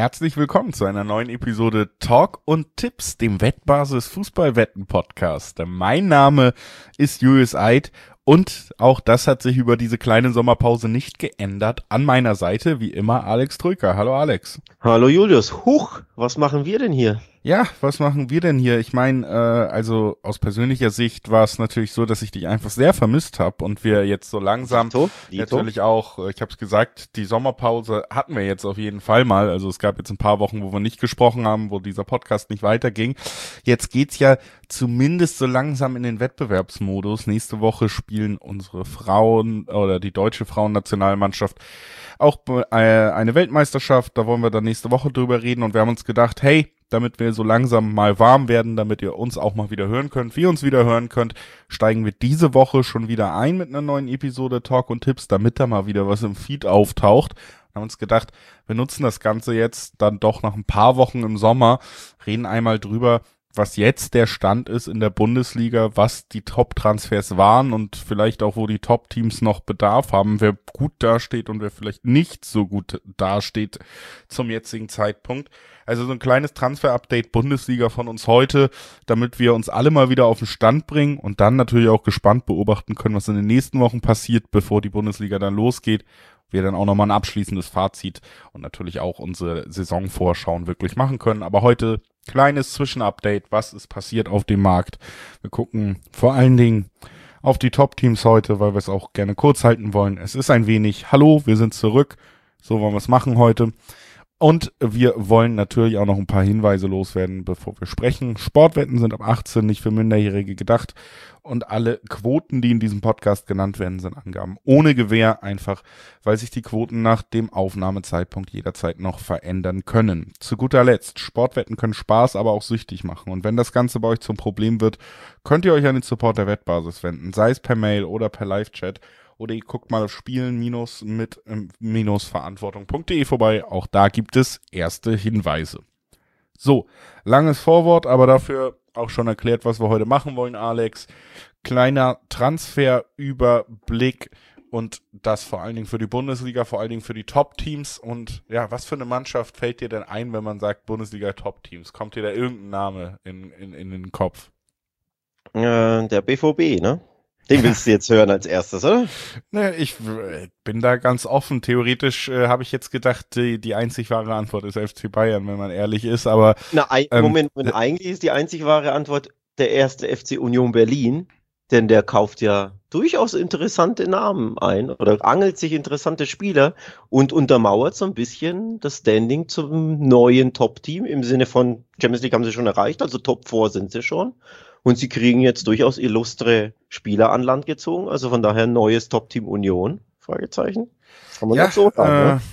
Herzlich willkommen zu einer neuen Episode Talk und Tipps, dem Wettbasis Fußballwetten Podcast. Mein Name ist Julius Eid und auch das hat sich über diese kleine Sommerpause nicht geändert. An meiner Seite wie immer Alex Trücker. Hallo Alex. Hallo Julius. Huch, was machen wir denn hier? Ja, was machen wir denn hier? Ich meine, also aus persönlicher Sicht war es natürlich so, dass ich dich einfach sehr vermisst habe und wir jetzt so langsam Dito. natürlich auch, ich habe es gesagt, die Sommerpause hatten wir jetzt auf jeden Fall mal. Also es gab jetzt ein paar Wochen, wo wir nicht gesprochen haben, wo dieser Podcast nicht weiterging. Jetzt geht's ja zumindest so langsam in den Wettbewerbsmodus. Nächste Woche spielen unsere Frauen oder die deutsche Frauennationalmannschaft auch eine Weltmeisterschaft. Da wollen wir dann nächste Woche drüber reden und wir haben uns gedacht, hey, damit wir so langsam mal warm werden, damit ihr uns auch mal wieder hören könnt, wir uns wieder hören könnt, steigen wir diese Woche schon wieder ein mit einer neuen Episode Talk und Tipps, damit da mal wieder was im Feed auftaucht. Wir haben uns gedacht, wir nutzen das Ganze jetzt dann doch nach ein paar Wochen im Sommer, reden einmal drüber, was jetzt der Stand ist in der Bundesliga, was die Top-Transfers waren und vielleicht auch, wo die Top-Teams noch Bedarf haben, wer gut dasteht und wer vielleicht nicht so gut dasteht zum jetzigen Zeitpunkt. Also so ein kleines Transfer-Update Bundesliga von uns heute, damit wir uns alle mal wieder auf den Stand bringen und dann natürlich auch gespannt beobachten können, was in den nächsten Wochen passiert, bevor die Bundesliga dann losgeht. Wir dann auch nochmal ein abschließendes Fazit und natürlich auch unsere Saisonvorschauen wirklich machen können. Aber heute kleines Zwischenupdate, was ist passiert auf dem Markt. Wir gucken vor allen Dingen auf die Top-Teams heute, weil wir es auch gerne kurz halten wollen. Es ist ein wenig, hallo, wir sind zurück, so wollen wir es machen heute. Und wir wollen natürlich auch noch ein paar Hinweise loswerden, bevor wir sprechen. Sportwetten sind ab 18 nicht für Minderjährige gedacht. Und alle Quoten, die in diesem Podcast genannt werden, sind Angaben ohne Gewähr, einfach weil sich die Quoten nach dem Aufnahmezeitpunkt jederzeit noch verändern können. Zu guter Letzt, Sportwetten können Spaß, aber auch süchtig machen. Und wenn das Ganze bei euch zum Problem wird, könnt ihr euch an den Support der Wettbasis wenden, sei es per Mail oder per Live-Chat. Oder ihr guckt mal auf spielen-mit-verantwortung.de vorbei. Auch da gibt es erste Hinweise. So, langes Vorwort, aber dafür auch schon erklärt, was wir heute machen wollen, Alex. Kleiner Transferüberblick und das vor allen Dingen für die Bundesliga, vor allen Dingen für die Top-Teams. Und ja, was für eine Mannschaft fällt dir denn ein, wenn man sagt Bundesliga-Top-Teams? Kommt dir da irgendein Name in den Kopf? Der BVB, ne? Den willst du jetzt hören als erstes, oder? Ne, ich bin da ganz offen. Theoretisch habe ich jetzt gedacht, die einzig wahre Antwort ist FC Bayern, wenn man ehrlich ist, aber Moment, eigentlich ist die einzig wahre Antwort der erste FC Union Berlin, denn der kauft ja durchaus interessante Namen ein oder angelt sich interessante Spieler und untermauert so ein bisschen das Standing zum neuen Top-Team im Sinne von Champions League haben sie schon erreicht, also Top 4 sind sie schon. Und sie kriegen jetzt durchaus illustre Spieler an Land gezogen. Also von daher neues Top-Team Union? Fragezeichen. Kann man das so sagen,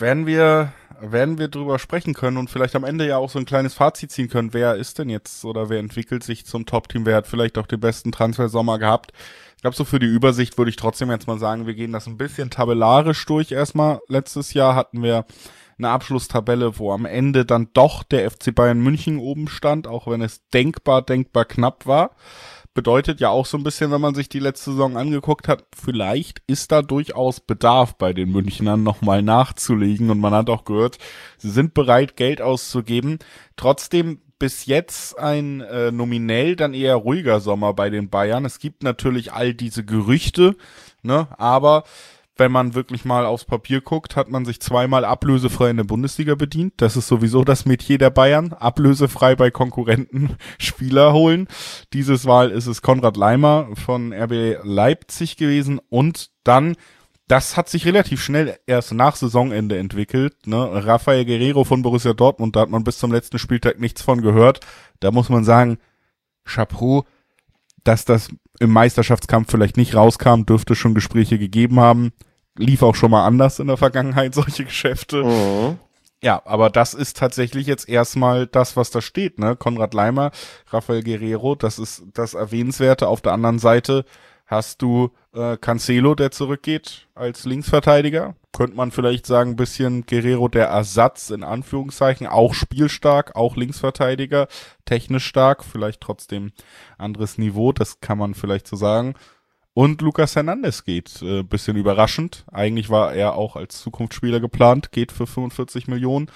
ne? Werden wir drüber sprechen können und vielleicht am Ende ja auch so ein kleines Fazit ziehen können. Wer ist denn jetzt oder wer entwickelt sich zum Top-Team? Wer hat vielleicht auch den besten Transfersommer gehabt? Ich glaube, so für die Übersicht würde ich trotzdem jetzt mal sagen, wir gehen das ein bisschen tabellarisch durch erstmal. Letztes Jahr hatten wir eine Abschlusstabelle, wo am Ende dann doch der FC Bayern München oben stand, auch wenn es denkbar knapp war. Bedeutet ja auch so ein bisschen, wenn man sich die letzte Saison angeguckt hat, vielleicht ist da durchaus Bedarf bei den Münchnern nochmal nachzulegen und man hat auch gehört, sie sind bereit, Geld auszugeben. Trotzdem bis jetzt ein nominell dann eher ruhiger Sommer bei den Bayern. Es gibt natürlich all diese Gerüchte, ne, aber wenn man wirklich mal aufs Papier guckt, hat man sich zweimal ablösefrei in der Bundesliga bedient. Das ist sowieso das Metier der Bayern. Ablösefrei bei Konkurrenten Spieler holen. Dieses Mal ist es Konrad Laimer von RB Leipzig gewesen. Und dann, das hat sich relativ schnell erst nach Saisonende entwickelt, ne? Rafael Guerreiro von Borussia Dortmund, da hat man bis zum letzten Spieltag nichts von gehört. Da muss man sagen, Chapeau, dass das im Meisterschaftskampf vielleicht nicht rauskam, dürfte schon Gespräche gegeben haben. Lief auch schon mal anders in der Vergangenheit, solche Geschäfte. Mhm. Ja, aber das ist tatsächlich jetzt erstmal das, was da steht, ne? Konrad Laimer, Rafael Guerreiro, das ist das Erwähnenswerte. Auf der anderen Seite hast du Cancelo, der zurückgeht als Linksverteidiger. Könnte man vielleicht sagen, ein bisschen Guerreiro der Ersatz, in Anführungszeichen, auch spielstark, auch Linksverteidiger, technisch stark, vielleicht trotzdem anderes Niveau, das kann man vielleicht so sagen. Und Lucas Hernandez geht, bisschen überraschend. Eigentlich war er auch als Zukunftsspieler geplant, geht für 45 Millionen.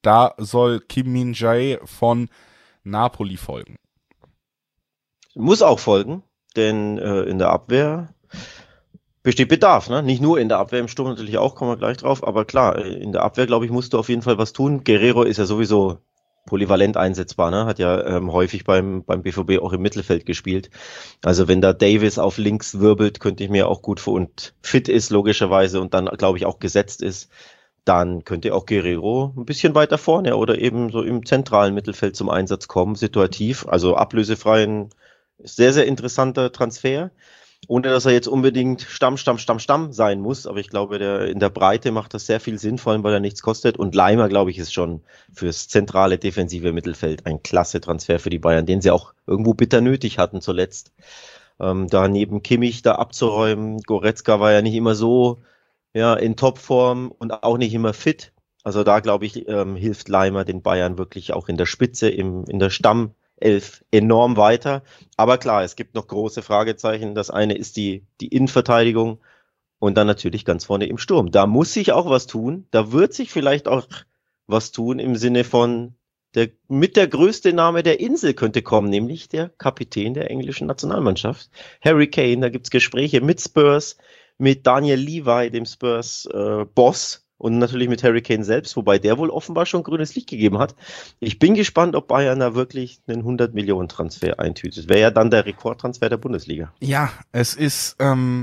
da soll Kim Min-jae von Napoli folgen. Muss auch folgen, denn in der Abwehr besteht Bedarf, ne? Nicht nur in der Abwehr, im Sturm natürlich auch, kommen wir gleich drauf, aber klar, in der Abwehr, glaube ich, musst du auf jeden Fall was tun. Guerrero ist ja sowieso polyvalent einsetzbar, ne? Hat ja häufig beim BVB auch im Mittelfeld gespielt. Also wenn da Davis auf links wirbelt, könnte ich mir auch gut vor und fit ist logischerweise und dann, glaube ich, auch gesetzt ist, dann könnte auch Guerrero ein bisschen weiter vorne oder eben so im zentralen Mittelfeld zum Einsatz kommen, situativ. Also ablösefreien, sehr, sehr interessanter Transfer. Ohne dass er jetzt unbedingt Stamm sein muss, aber ich glaube, in der Breite macht das sehr viel Sinn, vor allem weil er nichts kostet. Und Leimer, glaube ich, ist schon fürs zentrale defensive Mittelfeld ein klasse Transfer für die Bayern, den sie auch irgendwo bitter nötig hatten zuletzt. Da neben Kimmich da abzuräumen, Goretzka war ja nicht immer so in Topform und auch nicht immer fit. Also da, glaube ich, hilft Leimer den Bayern wirklich auch in der Spitze, in der Stammelf enorm weiter. Aber klar, es gibt noch große Fragezeichen. Das eine ist die Innenverteidigung und dann natürlich ganz vorne im Sturm. Da muss sich auch was tun. Da wird sich vielleicht auch was tun im Sinne von der größte Name der Insel könnte kommen, nämlich der Kapitän der englischen Nationalmannschaft, Harry Kane. Da gibt's Gespräche mit Spurs, mit Daniel Levy, dem Spurs-Boss, und natürlich mit Harry Kane selbst, wobei der wohl offenbar schon grünes Licht gegeben hat. Ich bin gespannt, ob Bayern da wirklich einen 100-Millionen-Transfer eintütet. Wäre ja dann der Rekordtransfer der Bundesliga. Ja, es ist,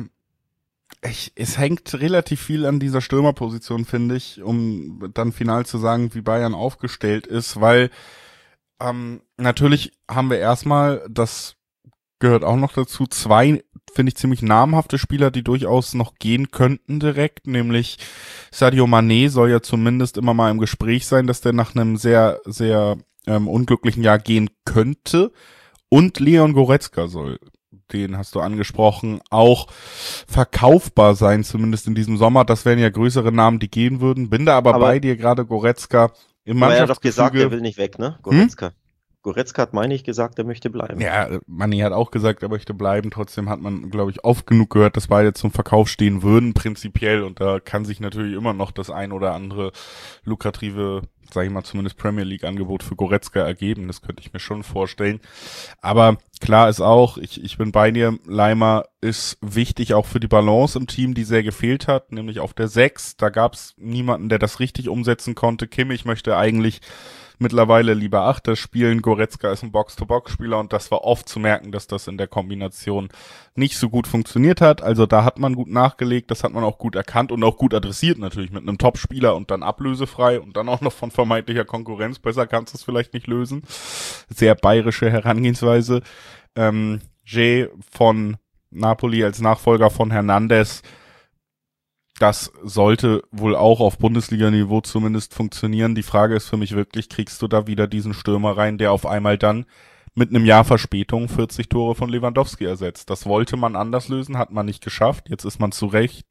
es hängt relativ viel an dieser Stürmerposition, finde ich, um dann final zu sagen, wie Bayern aufgestellt ist, weil natürlich haben wir erstmal, das gehört auch noch dazu, zwei, finde ich, ziemlich namhafte Spieler, die durchaus noch gehen könnten direkt, nämlich Sadio Mané soll ja zumindest immer mal im Gespräch sein, dass der nach einem sehr, sehr unglücklichen Jahr gehen könnte, und Leon Goretzka soll, den hast du angesprochen, auch verkaufbar sein, zumindest in diesem Sommer. Das wären ja größere Namen, die gehen würden. Bin da aber bei dir, gerade Goretzka im Mannschaftsgefüge. Er hat doch gesagt, er will nicht weg, ne? Goretzka. Goretzka hat, meine ich, gesagt, er möchte bleiben. Ja, Mané hat auch gesagt, er möchte bleiben. Trotzdem hat man, glaube ich, oft genug gehört, dass beide zum Verkauf stehen würden, prinzipiell. Und da kann sich natürlich immer noch das ein oder andere lukrative, sage ich mal, zumindest Premier League Angebot für Goretzka ergeben. Das könnte ich mir schon vorstellen. Aber klar ist auch, ich bin bei dir, Leimer ist wichtig auch für die Balance im Team, die sehr gefehlt hat, nämlich auf der 6. Da gab es niemanden, der das richtig umsetzen konnte. Kimmich möchte eigentlich mittlerweile lieber Achter spielen. Goretzka ist ein Box-to-Box-Spieler und das war oft zu merken, dass das in der Kombination nicht so gut funktioniert hat. Also da hat man gut nachgelegt, das hat man auch gut erkannt und auch gut adressiert natürlich mit einem Top-Spieler und dann ablösefrei und dann auch noch von vermeintlicher Konkurrenz. Besser kannst du es vielleicht nicht lösen. Sehr bayerische Herangehensweise. Jay von Napoli als Nachfolger von Hernandez, das sollte wohl auch auf Bundesliga-Niveau zumindest funktionieren. Die Frage ist für mich wirklich, kriegst du da wieder diesen Stürmer rein, der auf einmal dann mit einem Jahr Verspätung 40 Tore von Lewandowski ersetzt? Das wollte man anders lösen, hat man nicht geschafft. Jetzt ist man zu Recht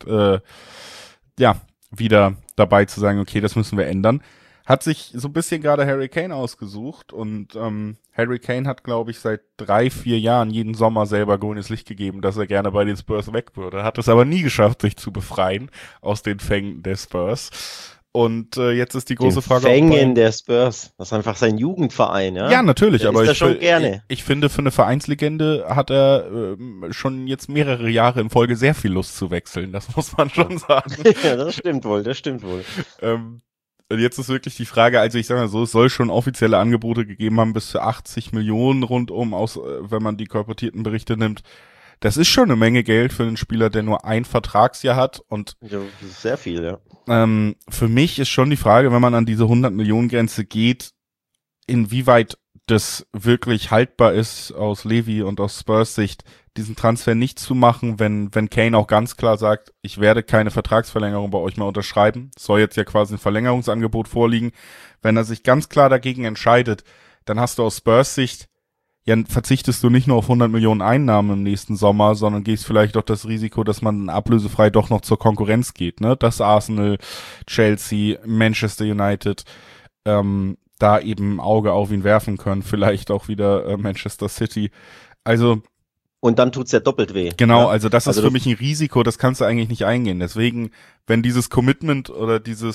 wieder dabei zu sagen, okay, das müssen wir ändern. Hat sich so ein bisschen gerade Harry Kane ausgesucht und Harry Kane hat, glaube ich, seit 3-4 Jahren jeden Sommer selber grünes Licht gegeben, dass er gerne bei den Spurs weg würde. Hat es aber nie geschafft, sich zu befreien aus den Fängen der Spurs. Und jetzt ist die große Frage. Fängen der Spurs, das ist einfach sein Jugendverein, ja? Ja, natürlich, aber ich finde, für eine Vereinslegende hat er schon jetzt mehrere Jahre in Folge sehr viel Lust zu wechseln, das muss man schon sagen. Ja, das stimmt wohl. Und jetzt ist wirklich die Frage, also ich sage mal so, es soll schon offizielle Angebote gegeben haben, bis zu 80 Millionen rundum, wenn man die kolportierten Berichte nimmt. Das ist schon eine Menge Geld für einen Spieler, der nur ein Vertragsjahr hat. Und ja, das ist sehr viel, ja. Für mich ist schon die Frage, wenn man an diese 100-Millionen-Grenze geht, inwieweit das wirklich haltbar ist aus Levy und aus Spurs Sicht, diesen Transfer nicht zu machen, wenn Kane auch ganz klar sagt, ich werde keine Vertragsverlängerung bei euch mehr unterschreiben. Es soll jetzt ja quasi ein Verlängerungsangebot vorliegen. Wenn er sich ganz klar dagegen entscheidet, dann hast du aus Spurs Sicht, ja, verzichtest du nicht nur auf 100 Millionen Einnahmen im nächsten Sommer, sondern gehst vielleicht auch das Risiko, dass man ablösefrei doch noch zur Konkurrenz geht, ne? Dass Arsenal, Chelsea, Manchester United da eben ein Auge auf ihn werfen können, vielleicht auch wieder Manchester City. Also und dann tut's ja doppelt weh. Genau, ja? Also das ist für mich ein Risiko, das kannst du eigentlich nicht eingehen. Deswegen, wenn dieses Commitment oder dieses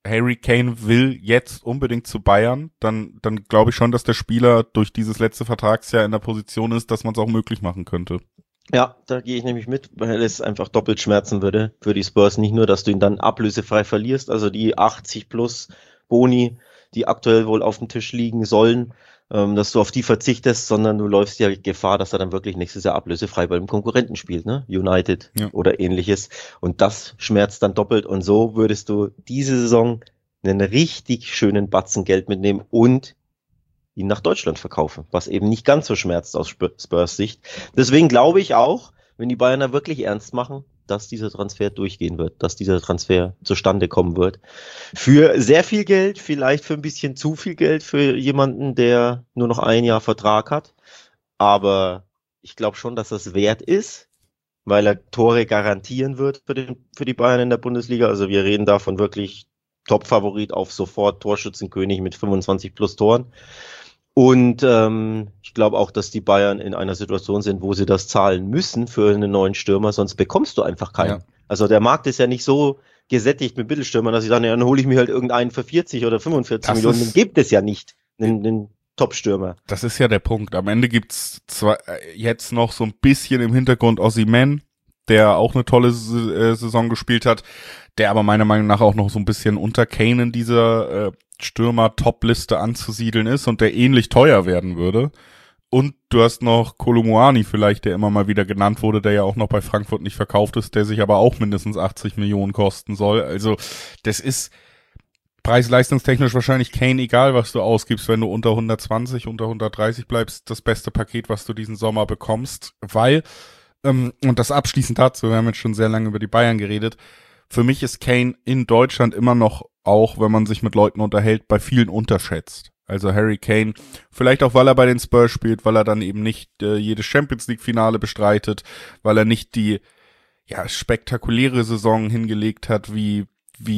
Harry Kane will jetzt unbedingt zu Bayern, dann glaube ich schon, dass der Spieler durch dieses letzte Vertragsjahr in der Position ist, dass man es auch möglich machen könnte. Ja, da gehe ich nämlich mit, weil es einfach doppelt schmerzen würde für die Spurs. Nicht nur, dass du ihn dann ablösefrei verlierst, also die 80 plus Boni, die aktuell wohl auf dem Tisch liegen sollen, dass du auf die verzichtest, sondern du läufst ja Gefahr, dass er dann wirklich nächstes Jahr ablösefrei bei einem Konkurrenten spielt, ne? United oder ähnliches. Und das schmerzt dann doppelt. Und so würdest du diese Saison einen richtig schönen Batzen Geld mitnehmen und ihn nach Deutschland verkaufen, was eben nicht ganz so schmerzt aus Spurs Sicht. Deswegen glaube ich auch, wenn die Bayerner wirklich ernst machen, dass dieser Transfer durchgehen wird, dass dieser Transfer zustande kommen wird. Für sehr viel Geld, vielleicht für ein bisschen zu viel Geld für jemanden, der nur noch ein Jahr Vertrag hat. Aber ich glaube schon, dass das wert ist, weil er Tore garantieren wird für die Bayern in der Bundesliga. Also wir reden davon wirklich Top-Favorit auf sofort Torschützenkönig mit 25 plus Toren. Und ich glaube auch, dass die Bayern in einer Situation sind, wo sie das zahlen müssen für einen neuen Stürmer, sonst bekommst du einfach keinen. Ja. Also der Markt ist ja nicht so gesättigt mit Mittelstürmern, dass ich sage, ja, dann hole ich mir halt irgendeinen für 40 oder 45 Millionen. Den gibt es ja nicht, einen Top-Stürmer. Das ist ja der Punkt. Am Ende gibt's zwar jetzt noch so ein bisschen im Hintergrund Osimhen, der auch eine tolle Saison gespielt hat, der aber meiner Meinung nach auch noch so ein bisschen unter Kane in dieser Stürmer-Top-Liste anzusiedeln ist und der ähnlich teuer werden würde. Und du hast noch Kolo Muani vielleicht, der immer mal wieder genannt wurde, der ja auch noch bei Frankfurt nicht verkauft ist, der sich aber auch mindestens 80 Millionen kosten soll. Also das ist preis-leistungstechnisch wahrscheinlich Kane, egal was du ausgibst, wenn du unter 120, unter 130 bleibst, das beste Paket, was du diesen Sommer bekommst, weil, und das abschließend dazu, wir haben jetzt schon sehr lange über die Bayern geredet, für mich ist Kane in Deutschland immer noch, auch wenn man sich mit Leuten unterhält, bei vielen unterschätzt. Also Harry Kane, vielleicht auch, weil er bei den Spurs spielt, weil er dann eben nicht jedes Champions-League-Finale bestreitet, weil er nicht die spektakuläre Saison hingelegt hat wie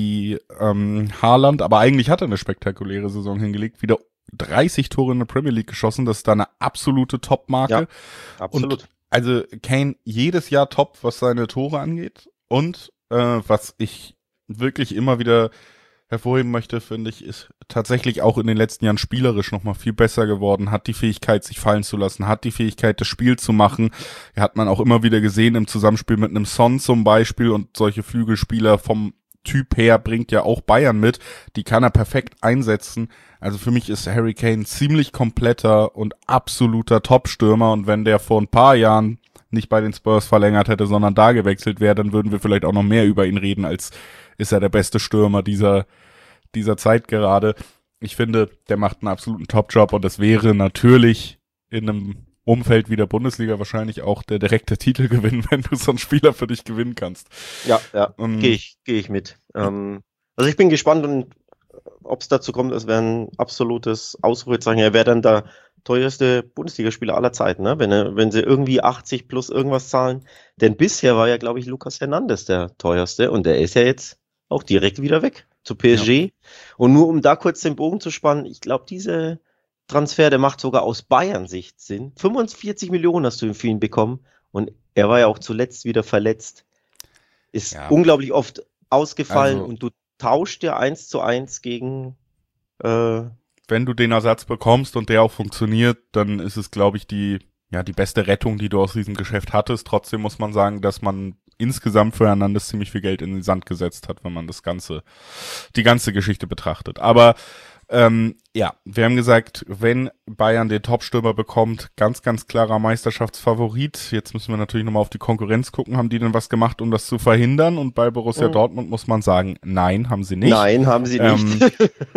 Haaland, aber eigentlich hat er eine spektakuläre Saison hingelegt, wieder 30 Tore in der Premier League geschossen, das ist da eine absolute Top-Marke. Ja, absolut. Und also Kane jedes Jahr top, was seine Tore angeht und was ich wirklich immer wieder hervorheben möchte, finde ich, ist tatsächlich auch in den letzten Jahren spielerisch nochmal viel besser geworden, hat die Fähigkeit, sich fallen zu lassen, hat die Fähigkeit, das Spiel zu machen. Hat man auch immer wieder gesehen im Zusammenspiel mit einem Son zum Beispiel, und solche Flügelspieler vom Typ her bringt ja auch Bayern mit, die kann er perfekt einsetzen. Also für mich ist Harry Kane ziemlich kompletter und absoluter Top-Stürmer, und wenn der vor ein paar Jahren nicht bei den Spurs verlängert hätte, sondern da gewechselt wäre, dann würden wir vielleicht auch noch mehr über ihn reden, als ist er der beste Stürmer dieser Zeit gerade. Ich finde, der macht einen absoluten Top-Job, und das wäre natürlich in einem Umfeld wie der Bundesliga wahrscheinlich auch der direkte Titelgewinn, wenn du so einen Spieler für dich gewinnen kannst. Ja, gehe ich mit. Also ich bin gespannt, und ob es dazu kommt, es wäre ein absolutes Ausrufezeichen. Er wäre dann der teuerste Bundesligaspieler aller Zeiten, ne? Wenn sie irgendwie 80 plus irgendwas zahlen. Denn bisher war ja, glaube ich, Lucas Hernandez der teuerste, und der ist ja jetzt auch direkt wieder weg zu PSG. Ja. Und nur um da kurz den Bogen zu spannen, ich glaube, diese Transfer, der macht sogar aus Bayern-Sicht Sinn. 45 Millionen hast du für ihn bekommen, und er war ja auch zuletzt wieder verletzt. Ist unglaublich oft ausgefallen, und du tauscht ja 1:1 gegen wenn du den Ersatz bekommst und der auch funktioniert, dann ist es, glaube ich, die beste Rettung, die du aus diesem Geschäft hattest. Trotzdem muss man sagen, dass man insgesamt für Hernandez ziemlich viel Geld in den Sand gesetzt hat, wenn man die ganze Geschichte betrachtet. Aber wir haben gesagt, wenn Bayern den Top-Stürmer bekommt, ganz, ganz klarer Meisterschaftsfavorit. Jetzt müssen wir natürlich nochmal auf die Konkurrenz gucken. Haben die denn was gemacht, um das zu verhindern? Und bei Borussia Dortmund muss man sagen, nein, haben sie nicht. Nein, haben sie nicht.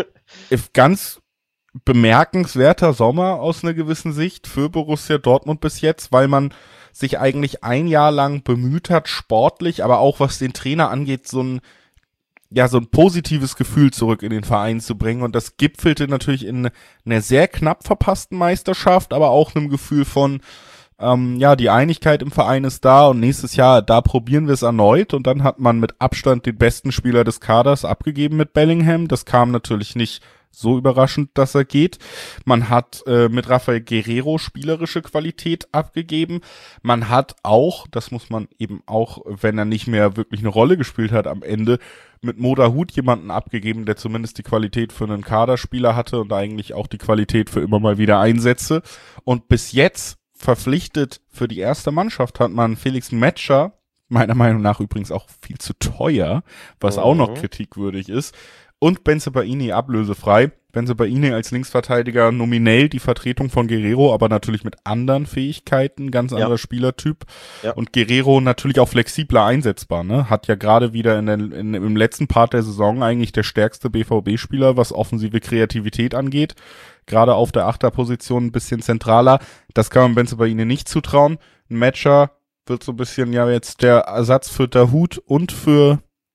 Ganz bemerkenswerter Sommer aus einer gewissen Sicht für Borussia Dortmund bis jetzt, weil man sich eigentlich ein Jahr lang bemüht hat, sportlich, aber auch was den Trainer angeht, so ein positives Gefühl zurück in den Verein zu bringen, und das gipfelte natürlich in einer sehr knapp verpassten Meisterschaft, aber auch einem Gefühl von, die Einigkeit im Verein ist da, und nächstes Jahr, da probieren wir es erneut, und dann hat man mit Abstand den besten Spieler des Kaders abgegeben mit Bellingham. Das kam natürlich nicht so überraschend, dass er geht. Man hat mit Rafael Guerreiro spielerische Qualität abgegeben. Man hat auch, das muss man eben auch, wenn er nicht mehr wirklich eine Rolle gespielt hat am Ende, mit Moda Hut jemanden abgegeben, der zumindest die Qualität für einen Kaderspieler hatte und eigentlich auch die Qualität für immer mal wieder Einsätze. Und bis jetzt verpflichtet für die erste Mannschaft hat man Felix Metscher, meiner Meinung nach übrigens auch viel zu teuer, was auch noch kritikwürdig ist, und Bensebaini ablösefrei. Bensebaini als Linksverteidiger nominell die Vertretung von Guerreiro, aber natürlich mit anderen Fähigkeiten, ganz anderer Spielertyp. Ja. Und Guerreiro natürlich auch flexibler einsetzbar, ne? Hat ja gerade wieder im letzten Part der Saison eigentlich der stärkste BVB-Spieler, was offensive Kreativität angeht. Gerade auf der Achterposition ein bisschen zentraler. Das kann man Bensebaini nicht zutrauen. Ein Matcher wird so ein bisschen ja jetzt der Ersatz für Dahoud und für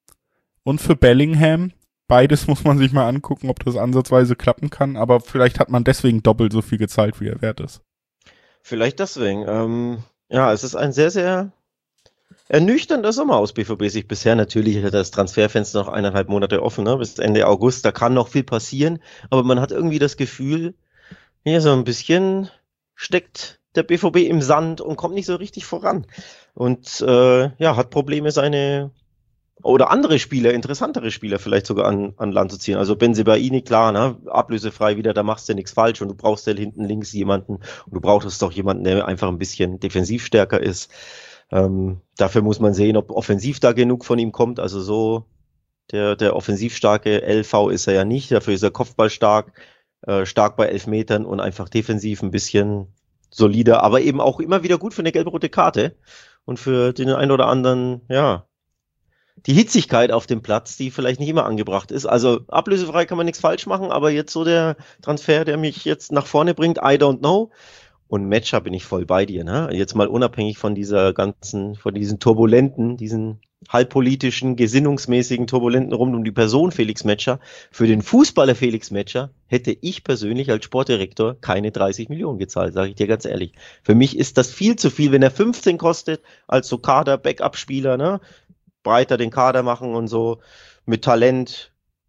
Bellingham. Beides muss man sich mal angucken, ob das ansatzweise klappen kann, aber vielleicht hat man deswegen doppelt so viel gezahlt, wie er wert ist. Vielleicht deswegen. Ja, es ist ein sehr, sehr ernüchternder Sommer aus BVB-Sicht bisher. Natürlich hat das Transferfenster noch 1,5 Monate offen, ne? Bis Ende August. Da kann noch viel passieren, aber man hat irgendwie das Gefühl, hier so ein bisschen steckt der BVB im Sand und kommt nicht so richtig voran. Und hat Probleme, seine oder andere Spieler, interessantere Spieler vielleicht sogar an Land zu ziehen. Also Bensebaini, klar, ne, ablösefrei wieder, da machst du nichts falsch und du brauchst ja hinten links jemanden und du brauchst doch jemanden, der einfach ein bisschen defensiv stärker ist. Dafür muss man sehen, ob offensiv da genug von ihm kommt. Also so der offensivstarke LV ist er ja nicht, dafür ist er kopfballstark, stark bei Elfmetern und einfach defensiv ein bisschen solider, aber eben auch immer wieder gut für eine gelb-rote Karte und für den einen oder anderen, ja, die Hitzigkeit auf dem Platz, die vielleicht nicht immer angebracht ist. Also ablösefrei kann man nichts falsch machen, aber jetzt so der Transfer, der mich jetzt nach vorne bringt, I don't know. Und Metscher bin ich voll bei dir, ne? Jetzt mal unabhängig von von diesen turbulenten, diesen halbpolitischen, gesinnungsmäßigen Turbulenten rund um die Person Felix Metscher. Für den Fußballer Felix Metscher hätte ich persönlich als Sportdirektor keine 30 Millionen gezahlt, sage ich dir ganz ehrlich. Für mich ist das viel zu viel, wenn er 15 kostet, als so Kader-Backup-Spieler, ne? Breiter den Kader machen und so, mit Talent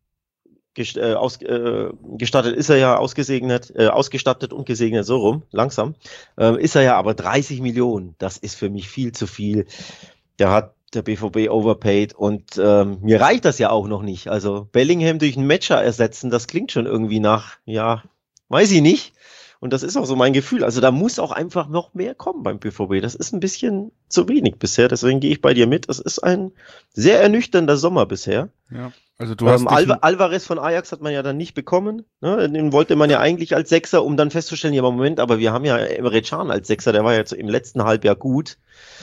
gestattet ist er ja, ausgestattet und gesegnet, so rum, langsam, ist er ja, aber 30 Millionen, das ist für mich viel zu viel. Da hat der BVB overpaid und mir reicht das ja auch noch nicht. Also Bellingham durch einen Matcher ersetzen, das klingt schon irgendwie nach, ja, weiß ich nicht. Und das ist auch so mein Gefühl. Also da muss auch einfach noch mehr kommen beim BVB. Das ist ein bisschen zu wenig bisher. Deswegen gehe ich bei dir mit. Das ist ein sehr ernüchternder Sommer bisher. Ja, also du hast Alvarez von Ajax hat man ja dann nicht bekommen. Ne? Den wollte man ja eigentlich als Sechser, um dann festzustellen, ja, Moment, aber wir haben ja Emre Can als Sechser. Der war ja jetzt im letzten Halbjahr gut.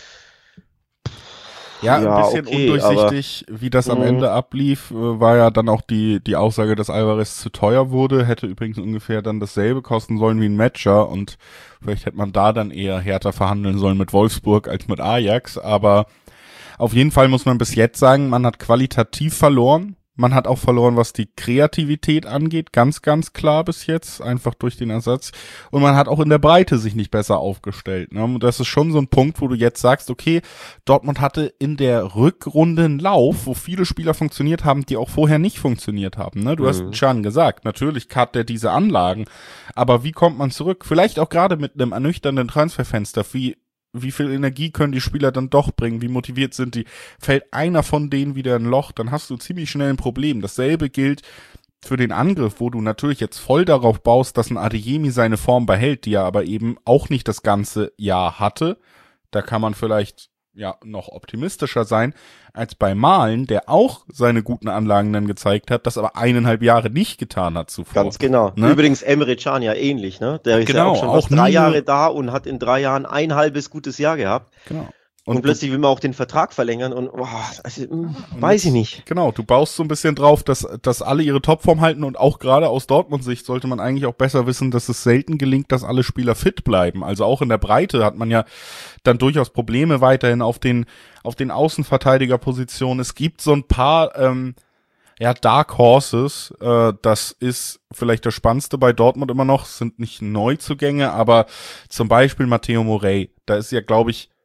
Ja, ein bisschen undurchsichtig, wie das am Ende ablief, war ja dann auch die Aussage, dass Alvarez zu teuer wurde, hätte übrigens ungefähr dann dasselbe kosten sollen wie ein Matcher und vielleicht hätte man da dann eher härter verhandeln sollen mit Wolfsburg als mit Ajax, aber auf jeden Fall muss man bis jetzt sagen, man hat qualitativ verloren. Man hat auch verloren, was die Kreativität angeht, ganz, ganz klar bis jetzt, einfach durch den Ersatz. Und man hat auch in der Breite sich nicht besser aufgestellt. Ne? Und das ist schon so ein Punkt, wo du jetzt sagst, okay, Dortmund hatte in der Rückrunde einen Lauf, wo viele Spieler funktioniert haben, die auch vorher nicht funktioniert haben. Ne? Du hast Can gesagt, natürlich hat der diese Anlagen, aber wie kommt man zurück? Vielleicht auch gerade mit einem ernüchternden Transferfenster, wie viel Energie können die Spieler dann doch bringen, wie motiviert sind die, fällt einer von denen wieder in ein Loch, dann hast du ziemlich schnell ein Problem. Dasselbe gilt für den Angriff, wo du natürlich jetzt voll darauf baust, dass ein Adeyemi seine Form behält, die er aber eben auch nicht das ganze Jahr hatte. Da kann man vielleicht ja noch optimistischer sein als bei Malen, der auch seine guten Anlagen dann gezeigt hat, das aber 1,5 Jahre nicht getan hat zuvor. Ganz genau. Ne? Übrigens Emre Can ja ähnlich, ne? Der ist ja auch schon fast 3 Jahre da und hat in 3 Jahren ein halbes gutes Jahr gehabt. Genau. Und plötzlich will man auch den Vertrag verlängern und weiß ich nicht. Genau, du baust so ein bisschen drauf, dass alle ihre Topform halten und auch gerade aus Dortmund-Sicht sollte man eigentlich auch besser wissen, dass es selten gelingt, dass alle Spieler fit bleiben. Also auch in der Breite hat man ja dann durchaus Probleme weiterhin auf den Außenverteidigerpositionen. Es gibt so ein paar Dark Horses, das ist vielleicht das Spannendste bei Dortmund immer noch, sind nicht Neuzugänge, aber zum Beispiel Matteo Morey, da ist ja, glaube ich,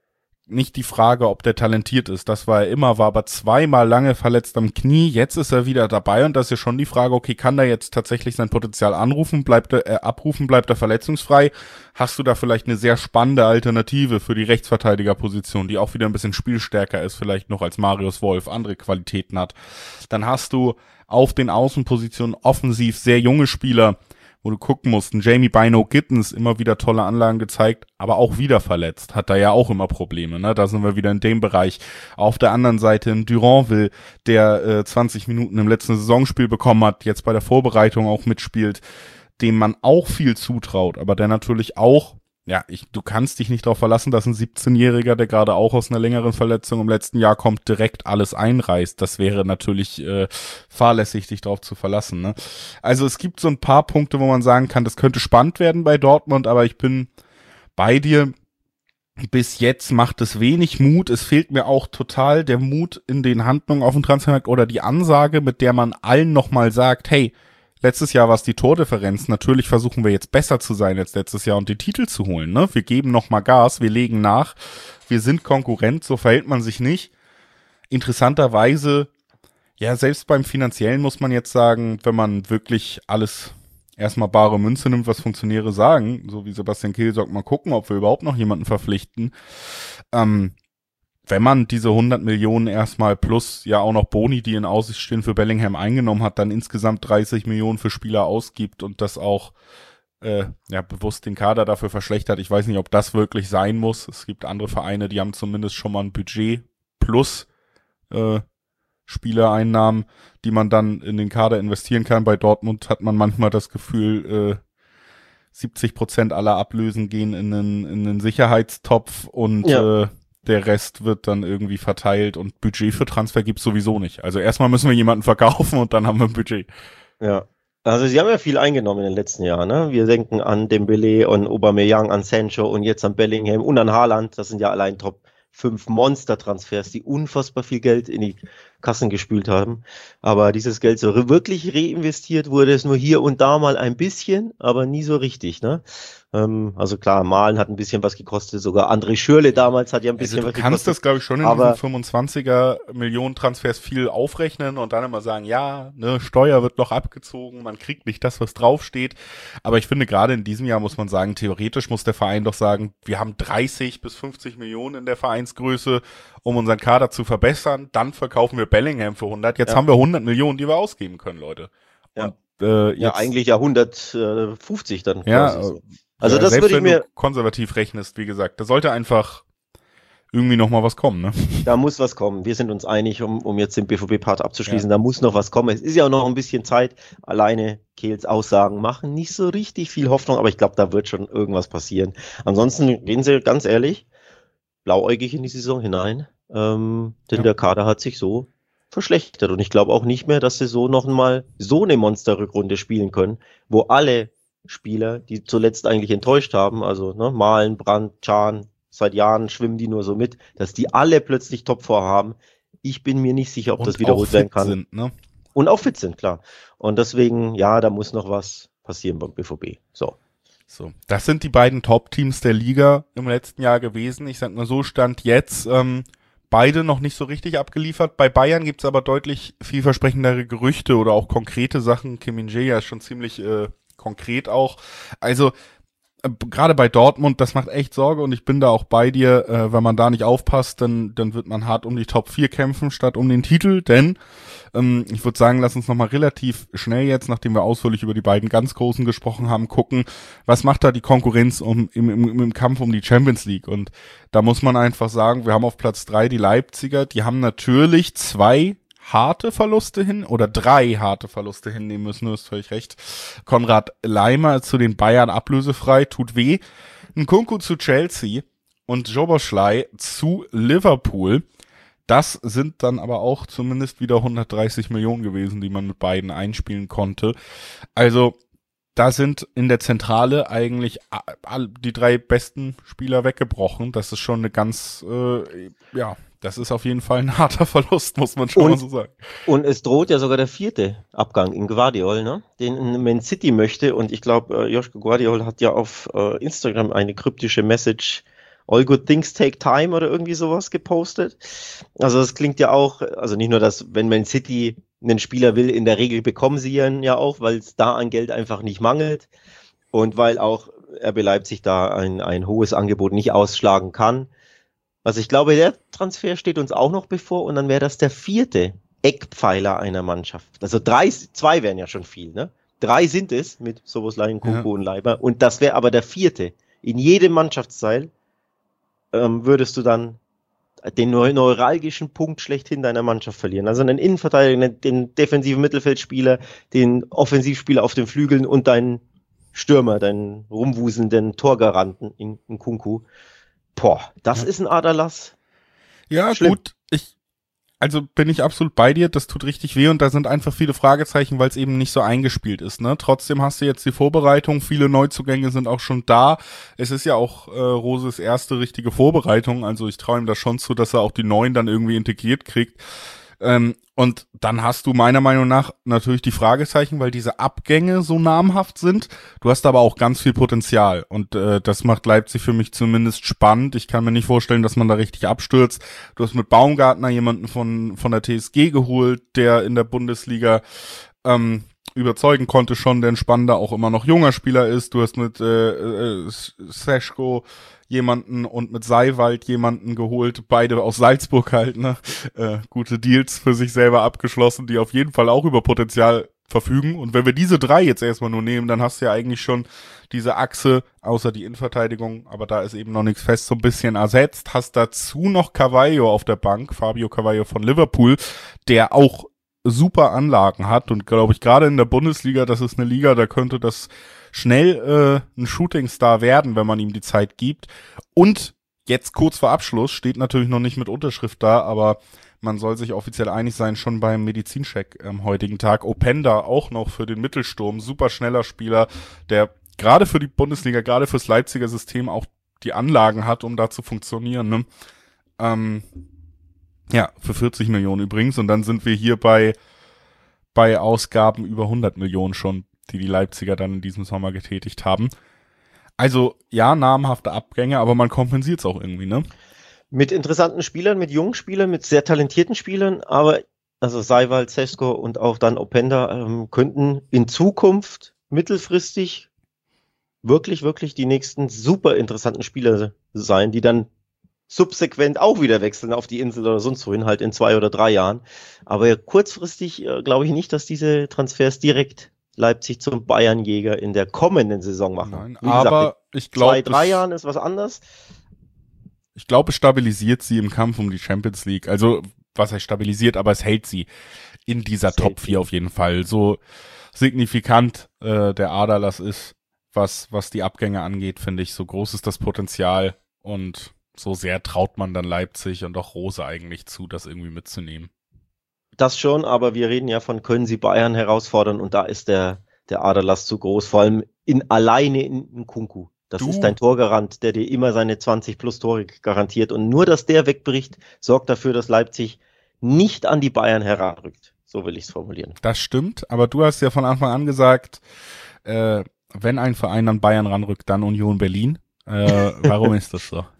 nicht die Frage, ob der talentiert ist. Das war er immer, war aber zweimal lange verletzt am Knie. Jetzt ist er wieder dabei und das ist ja schon die Frage, okay, kann er jetzt tatsächlich sein Potenzial abrufen, bleibt er verletzungsfrei? Hast du da vielleicht eine sehr spannende Alternative für die Rechtsverteidigerposition, die auch wieder ein bisschen spielstärker ist, vielleicht noch als Marius Wolf, andere Qualitäten hat? Dann hast du auf den Außenpositionen offensiv sehr junge Spieler, wo du gucken musst, ein Jamie Bino-Gittens immer wieder tolle Anlagen gezeigt, aber auch wieder verletzt, hat da ja auch immer Probleme, ne? Da sind wir wieder in dem Bereich. Auf der anderen Seite ein Duranville, der 20 Minuten im letzten Saisonspiel bekommen hat, jetzt bei der Vorbereitung auch mitspielt, dem man auch viel zutraut, aber der natürlich auch, ja, du kannst dich nicht darauf verlassen, dass ein 17-Jähriger, der gerade auch aus einer längeren Verletzung im letzten Jahr kommt, direkt alles einreißt. Das wäre natürlich fahrlässig, dich darauf zu verlassen, ne? Also es gibt so ein paar Punkte, wo man sagen kann, das könnte spannend werden bei Dortmund, aber ich bin bei dir. Bis jetzt macht es wenig Mut. Es fehlt mir auch total der Mut in den Handlungen auf dem Transfermarkt oder die Ansage, mit der man allen nochmal sagt, hey, letztes Jahr war es die Tordifferenz. Natürlich versuchen wir jetzt besser zu sein als letztes Jahr und die Titel zu holen, ne? Wir geben nochmal Gas, wir legen nach. Wir sind Konkurrent, so verhält man sich nicht. Interessanterweise, ja, selbst beim Finanziellen muss man jetzt sagen, wenn man wirklich alles erstmal bare Münze nimmt, was Funktionäre sagen, so wie Sebastian Kehl sagt, mal gucken, ob wir überhaupt noch jemanden verpflichten. Wenn man diese 100 Millionen erstmal plus ja auch noch Boni, die in Aussicht stehen, für Bellingham eingenommen hat, dann insgesamt 30 Millionen für Spieler ausgibt und das auch bewusst den Kader dafür verschlechtert. Ich weiß nicht, ob das wirklich sein muss. Es gibt andere Vereine, die haben zumindest schon mal ein Budget plus Spielereinnahmen, die man dann in den Kader investieren kann. Bei Dortmund hat man manchmal das Gefühl, 70% aller Ablösen gehen in einen Sicherheitstopf und der Rest wird dann irgendwie verteilt und Budget für Transfer gibt's sowieso nicht. Also erstmal müssen wir jemanden verkaufen und dann haben wir ein Budget. Ja, also sie haben ja viel eingenommen in den letzten Jahren, ne? Wir denken an Dembele und Aubameyang, an Sancho und jetzt an Bellingham und an Haaland. Das sind ja allein Top 5 Monster-Transfers, die unfassbar viel Geld in die Kassen gespült haben. Aber dieses Geld so wirklich reinvestiert wurde es nur hier und da mal ein bisschen, aber nie so richtig, ne? Also klar, Malen hat ein bisschen was gekostet, sogar André Schürrle damals hat ja ein bisschen was gekostet. Du kannst das, glaube ich, schon in diesen 25er Millionen Transfers viel aufrechnen und dann immer sagen, ja, ne, Steuer wird noch abgezogen, man kriegt nicht das, was draufsteht. Aber ich finde, gerade in diesem Jahr muss man sagen, theoretisch muss der Verein doch sagen, wir haben 30 bis 50 Millionen in der Vereinsgröße, um unseren Kader zu verbessern. Dann verkaufen wir Bellingham für 100. Jetzt haben wir 100 Millionen, die wir ausgeben können, Leute. Ja, und, ja eigentlich ja 150 dann. Ja, quasi. Also das würde ich mir... du konservativ rechnest, wie gesagt, da sollte einfach irgendwie noch mal was kommen, ne? Da muss was kommen. Wir sind uns einig, um jetzt den BVB-Part abzuschließen. Ja. Da muss noch was kommen. Es ist ja auch noch ein bisschen Zeit. Alleine Kehls Aussagen machen nicht so richtig viel Hoffnung, aber ich glaube, da wird schon irgendwas passieren. Ansonsten gehen sie ganz ehrlich blauäugig in die Saison hinein, denn der Kader hat sich so verschlechtert und ich glaube auch nicht mehr, dass sie so noch mal so eine Monsterrückrunde spielen können, wo alle Spieler, die zuletzt eigentlich enttäuscht haben, also Malen, Brandt, Can, seit Jahren schwimmen die nur so mit, dass die alle plötzlich Top vorhaben. Ich bin mir nicht sicher, ob das wiederholt werden kann. Sind, ne? Und auch fit sind, klar. Und deswegen, ja, da muss noch was passieren beim BVB. So, das sind die beiden Top-Teams der Liga im letzten Jahr gewesen. Ich sag mal so, Stand jetzt beide noch nicht so richtig abgeliefert. Bei Bayern gibt's aber deutlich vielversprechendere Gerüchte oder auch konkrete Sachen. Kim Min-jae ja schon ziemlich konkret auch. Also gerade bei Dortmund, das macht echt Sorge und ich bin da auch bei dir, wenn man da nicht aufpasst, dann wird man hart um die Top 4 kämpfen, statt um den Titel, denn ich würde sagen, lass uns nochmal relativ schnell jetzt, nachdem wir ausführlich über die beiden ganz Großen gesprochen haben, gucken, was macht da die Konkurrenz im Kampf um die Champions League und da muss man einfach sagen, wir haben auf Platz 3 die Leipziger, die haben natürlich 3 harte Verluste hinnehmen müssen, du hast völlig recht. Konrad Laimer zu den Bayern ablösefrei, tut weh. Nkunku zu Chelsea und Szoboszlai zu Liverpool. Das sind dann aber auch zumindest wieder 130 Millionen gewesen, die man mit beiden einspielen konnte. Also da sind in der Zentrale eigentlich die 3 besten Spieler weggebrochen. Das ist schon eine ganz, das ist auf jeden Fall ein harter Verlust, muss man schon mal so sagen. Und es droht ja sogar der 4. Abgang in Gvardiol, ne? Den Man City möchte. Und ich glaube, Joschko Gvardiol hat ja auf Instagram eine kryptische Message All Good Things Take Time oder irgendwie sowas gepostet. Also das klingt ja auch, also nicht nur, dass wenn Man City einen Spieler will, in der Regel bekommen sie ihn ja auch, weil es da an Geld einfach nicht mangelt und weil auch RB Leipzig da ein hohes Angebot nicht ausschlagen kann. Also ich glaube, der Transfer steht uns auch noch bevor und dann wäre das der 4. Eckpfeiler einer Mannschaft. Also 2 wären ja schon viel, ne? 3 sind es mit Szoboszlai, Nkunku und Leiber und das wäre aber der 4. In jedem Mannschaftsteil würdest du dann den neuralgischen Punkt schlechthin deiner Mannschaft verlieren. Also einen Innenverteidiger, den defensiven Mittelfeldspieler, den Offensivspieler auf den Flügeln und deinen Stürmer, deinen rumwuselnden Torgaranten in Nkunku. Boah, das ist ein Aderlass. Ja, Schlimm. gut. Also bin ich absolut bei dir, das tut richtig weh und da sind einfach viele Fragezeichen, weil es eben nicht so eingespielt ist, ne? Trotzdem hast du jetzt die Vorbereitung, viele Neuzugänge sind auch schon da. Es ist ja auch Roses erste richtige Vorbereitung, also ich traue ihm das schon zu, dass er auch die Neuen dann irgendwie integriert kriegt. Und dann hast du meiner Meinung nach natürlich die Fragezeichen, weil diese Abgänge so namhaft sind. Du hast aber auch ganz viel Potenzial und das macht Leipzig für mich zumindest spannend. Ich kann mir nicht vorstellen, dass man da richtig abstürzt. Du hast mit Baumgartner jemanden von der TSG geholt, der in der Bundesliga überzeugen konnte schon, der ein spannender, auch immer noch junger Spieler ist. Du hast mit Seško jemanden und mit Seiwald jemanden geholt, beide aus Salzburg halt, ne? Gute Deals für sich selber abgeschlossen, die auf jeden Fall auch über Potenzial verfügen. Und wenn wir diese 3 jetzt erstmal nur nehmen, dann hast du ja eigentlich schon diese Achse, außer die Innenverteidigung, aber da ist eben noch nichts fest, so ein bisschen ersetzt. Hast dazu noch Carvalho auf der Bank, Fabio Carvalho von Liverpool, der auch super Anlagen hat und glaube ich gerade in der Bundesliga, das ist eine Liga, da könnte das schnell ein Shootingstar werden, wenn man ihm die Zeit gibt. Und jetzt kurz vor Abschluss, steht natürlich noch nicht mit Unterschrift da, aber man soll sich offiziell einig sein, schon beim Medizincheck am heutigen Tag. Openda auch noch für den Mittelsturm, super schneller Spieler, der gerade für die Bundesliga, gerade fürs Leipziger System auch die Anlagen hat, um da zu funktionieren, ne? Ja, für 40 Millionen übrigens. Und dann sind wir hier bei Ausgaben über 100 Millionen schon, die Leipziger dann in diesem Sommer getätigt haben. Also, ja, namhafte Abgänge, aber man kompensiert es auch irgendwie, ne? Mit interessanten Spielern, mit jungen Spielern, mit sehr talentierten Spielern, aber also Seiwald, Seško und auch dann Openda könnten in Zukunft mittelfristig wirklich die nächsten super interessanten Spieler sein, die dann subsequent auch wieder wechseln auf die Insel oder sonst wohin, halt in 2 oder 3 Jahren. Aber kurzfristig glaube ich nicht, dass diese Transfers direkt Leipzig zum Bayernjäger in der kommenden Saison machen. Nein, wie gesagt, aber ich glaube, 2, 3 Jahren ist was anderes. Ich glaube, es stabilisiert sie im Kampf um die Champions League. Also, was heißt stabilisiert, aber es hält sie in dieser Top 4 auf jeden Fall. So signifikant der Aderlass ist, was die Abgänge angeht, finde ich, so groß ist das Potenzial und so sehr traut man dann Leipzig und auch Rose eigentlich zu, das irgendwie mitzunehmen. Das schon, aber wir reden ja von, können sie Bayern herausfordern und da ist der Aderlass zu groß, vor allem alleine in Nkunku. Das ist dein Torgarant, der dir immer seine 20 plus Tore garantiert und nur, dass der wegbricht, sorgt dafür, dass Leipzig nicht an die Bayern heranrückt. So will ich es formulieren. Das stimmt, aber du hast ja von Anfang an gesagt, wenn ein Verein an Bayern ranrückt, dann Union Berlin. Warum ist das so?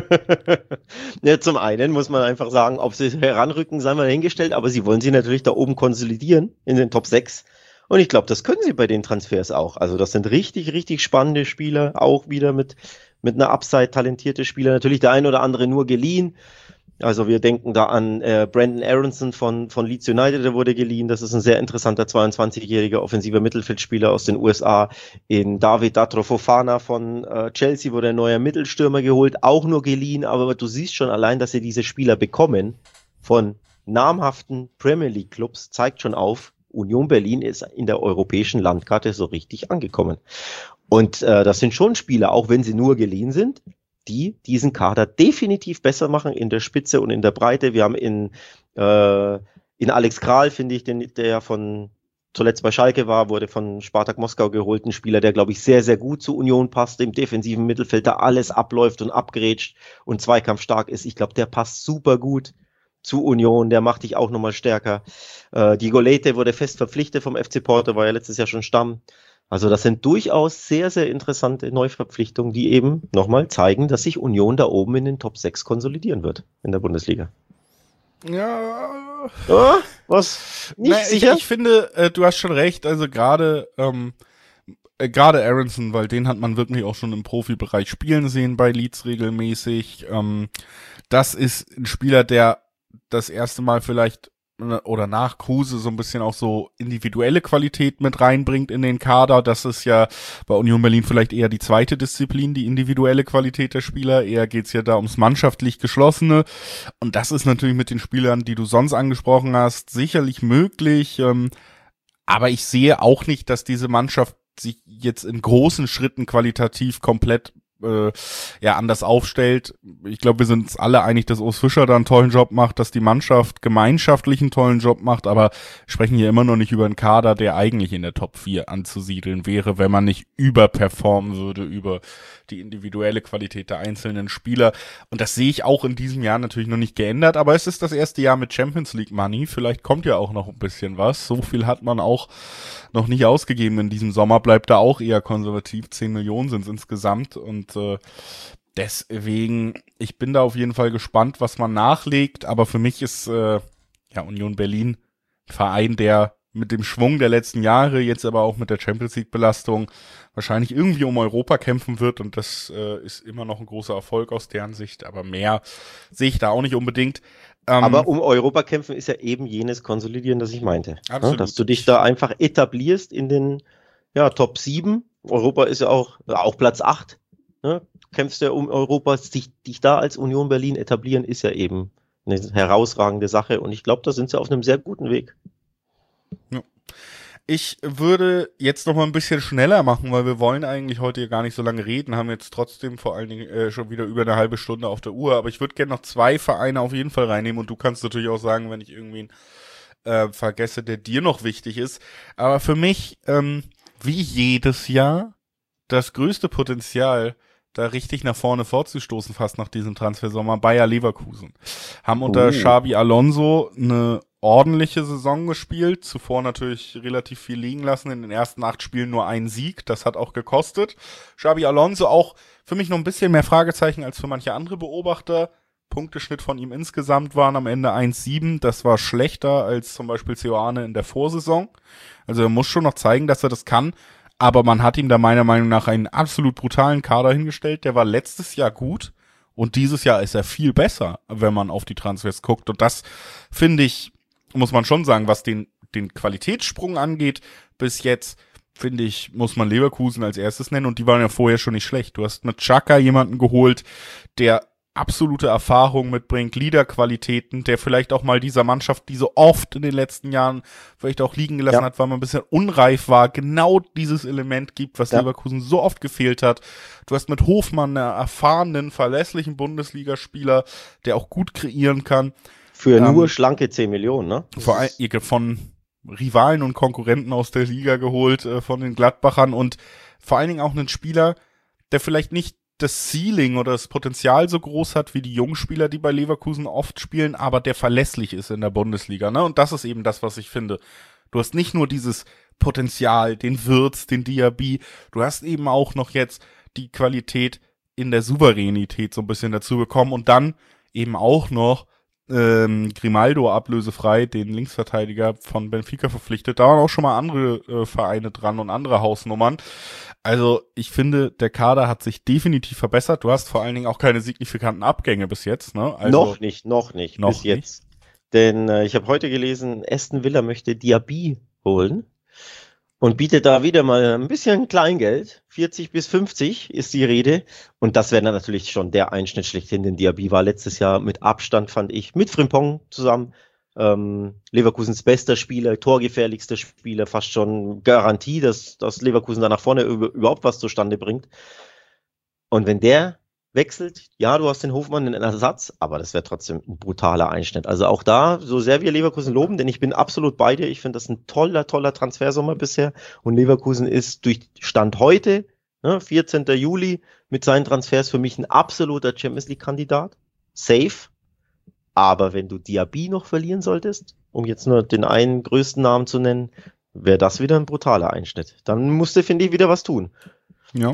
Ja, zum einen muss man einfach sagen, ob sie heranrücken, sei mal hingestellt, aber sie wollen sie natürlich da oben konsolidieren in den Top 6. Und ich glaube, das können sie bei den Transfers auch. Also das sind richtig spannende Spieler, auch wieder mit einer Upside talentierte Spieler. Natürlich der ein oder andere nur geliehen. Also wir denken da an Brandon Aronson von Leeds United, der wurde geliehen. Das ist ein sehr interessanter 22-jähriger offensiver Mittelfeldspieler aus den USA. In David Datro Fofana von Chelsea wurde ein neuer Mittelstürmer geholt, auch nur geliehen. Aber du siehst schon allein, dass sie diese Spieler bekommen von namhaften Premier League Clubs, zeigt schon auf, Union Berlin ist in der europäischen Landkarte so richtig angekommen. Und das sind schon Spieler, auch wenn sie nur geliehen sind, die diesen Kader definitiv besser machen in der Spitze und in der Breite. Wir haben in Alex Kral, finde ich, der von zuletzt bei Schalke war, wurde von Spartak Moskau geholt, ein Spieler, der, glaube ich, sehr gut zu Union passt, im defensiven Mittelfeld da alles abläuft und abgrätscht und zweikampfstark ist. Ich glaube, der passt super gut zu Union, der macht dich auch nochmal stärker. Diego Leite wurde fest verpflichtet vom FC Porto, war ja letztes Jahr schon Stamm. Also das sind durchaus sehr, sehr interessante Neuverpflichtungen, die eben nochmal zeigen, dass sich Union da oben in den Top 6 konsolidieren wird in der Bundesliga. Ja. Ah, was? Nicht sicher? Ich finde, du hast schon recht, also gerade Aronson, weil den hat man wirklich auch schon im Profibereich spielen sehen bei Leeds regelmäßig. Das ist ein Spieler, der das erste Mal vielleicht oder nach Kruse so ein bisschen auch so individuelle Qualität mit reinbringt in den Kader. Das ist ja bei Union Berlin vielleicht eher die zweite Disziplin, die individuelle Qualität der Spieler. Eher geht's ja da ums mannschaftlich Geschlossene. Und das ist natürlich mit den Spielern, die du sonst angesprochen hast, sicherlich möglich. Aber ich sehe auch nicht, dass diese Mannschaft sich jetzt in großen Schritten qualitativ komplett anders aufstellt. Ich glaube, wir sind uns alle einig, dass Urs Fischer da einen tollen Job macht, dass die Mannschaft gemeinschaftlich einen tollen Job macht, aber wir sprechen hier immer noch nicht über einen Kader, der eigentlich in der Top 4 anzusiedeln wäre, wenn man nicht überperformen würde über die individuelle Qualität der einzelnen Spieler. Und das sehe ich auch in diesem Jahr natürlich noch nicht geändert, aber es ist das erste Jahr mit Champions League Money. Vielleicht kommt ja auch noch ein bisschen was. So viel hat man auch noch nicht ausgegeben in diesem Sommer, bleibt da auch eher konservativ. 10 Millionen sind es insgesamt und deswegen, ich bin da auf jeden Fall gespannt, was man nachlegt, aber für mich ist Union Berlin ein Verein, der mit dem Schwung der letzten Jahre, jetzt aber auch mit der Champions League Belastung wahrscheinlich irgendwie um Europa kämpfen wird und das ist immer noch ein großer Erfolg aus deren Sicht, aber mehr sehe ich da auch nicht unbedingt. Aber um Europa kämpfen ist ja eben jenes Konsolidieren, das ich meinte. Absolut. Dass du dich da einfach etablierst in den Top 7. Europa ist ja auch Platz 8. Ne? Kämpfst ja um Europa, dich da als Union Berlin etablieren, ist ja eben eine herausragende Sache und ich glaube, da sind sie auf einem sehr guten Weg. Ja. Ich würde jetzt noch mal ein bisschen schneller machen, weil wir wollen eigentlich heute gar nicht so lange reden, haben jetzt trotzdem vor allen Dingen schon wieder über eine halbe Stunde auf der Uhr, aber ich würde gerne noch 2 Vereine auf jeden Fall reinnehmen und du kannst natürlich auch sagen, wenn ich irgendwie vergesse, der dir noch wichtig ist. Aber für mich, wie jedes Jahr, das größte Potenzial, da richtig nach vorne vorzustoßen, fast nach diesem Transfersommer, Bayer Leverkusen. Haben unter Xabi Alonso eine ordentliche Saison gespielt, zuvor natürlich relativ viel liegen lassen, in den ersten 8 Spielen nur einen Sieg, das hat auch gekostet. Xabi Alonso auch für mich noch ein bisschen mehr Fragezeichen als für manche andere Beobachter. Punkteschnitt von ihm insgesamt waren am Ende 1,7, das war schlechter als zum Beispiel Seoane in der Vorsaison. Also er muss schon noch zeigen, dass er das kann, aber man hat ihm da meiner Meinung nach einen absolut brutalen Kader hingestellt, der war letztes Jahr gut und dieses Jahr ist er viel besser, wenn man auf die Transfers guckt und das finde ich, muss man schon sagen, was den Qualitätssprung angeht, bis jetzt, finde ich, muss man Leverkusen als erstes nennen und die waren ja vorher schon nicht schlecht. Du hast mit Xhaka jemanden geholt, der absolute Erfahrung mitbringt, Leaderqualitäten, der vielleicht auch mal dieser Mannschaft, die so oft in den letzten Jahren vielleicht auch liegen gelassen hat, weil man ein bisschen unreif war, genau dieses Element gibt, was Leverkusen so oft gefehlt hat. Du hast mit Hofmann einen erfahrenen, verlässlichen Bundesligaspieler, der auch gut kreieren kann. Für nur schlanke 10 Millionen, ne? Vor allem von Rivalen und Konkurrenten aus der Liga geholt, von den Gladbachern und vor allen Dingen auch einen Spieler, der vielleicht nicht das Ceiling oder das Potenzial so groß hat wie die jungen Spieler, die bei Leverkusen oft spielen, aber der verlässlich ist in der Bundesliga, ne? Und das ist eben das, was ich finde. Du hast nicht nur dieses Potenzial, den Wirtz, den Diaby, du hast eben auch noch jetzt die Qualität in der Souveränität so ein bisschen dazu bekommen und dann eben auch noch Grimaldo ablösefrei, den Linksverteidiger von Benfica verpflichtet. Da waren auch schon mal andere Vereine dran und andere Hausnummern. Also ich finde, der Kader hat sich definitiv verbessert. Du hast vor allen Dingen auch keine signifikanten Abgänge bis jetzt. Ne? Also, noch nicht, bis jetzt. Denn ich habe heute gelesen, Aston Villa möchte Diaby holen und bietet da wieder mal ein bisschen Kleingeld. 40 bis 50 ist die Rede. Und das wäre dann natürlich schon der Einschnitt schlechthin. Denn Diaby war letztes Jahr mit Abstand, fand ich, mit Frimpong zusammen Leverkusens bester Spieler, torgefährlichster Spieler, fast schon Garantie, dass Leverkusen da nach vorne überhaupt was zustande bringt. Und wenn der wechselt, ja, du hast den Hofmann in Ersatz, aber das wäre trotzdem ein brutaler Einschnitt. Also auch da, so sehr wir Leverkusen loben, denn ich bin absolut bei dir, ich finde das ein toller Transfersommer bisher und Leverkusen ist durch Stand heute, 14. Juli, mit seinen Transfers für mich ein absoluter Champions-League-Kandidat. Safe. Aber wenn du Diaby noch verlieren solltest, um jetzt nur den einen größten Namen zu nennen, wäre das wieder ein brutaler Einschnitt. Dann musste, finde ich, wieder was tun. Ja.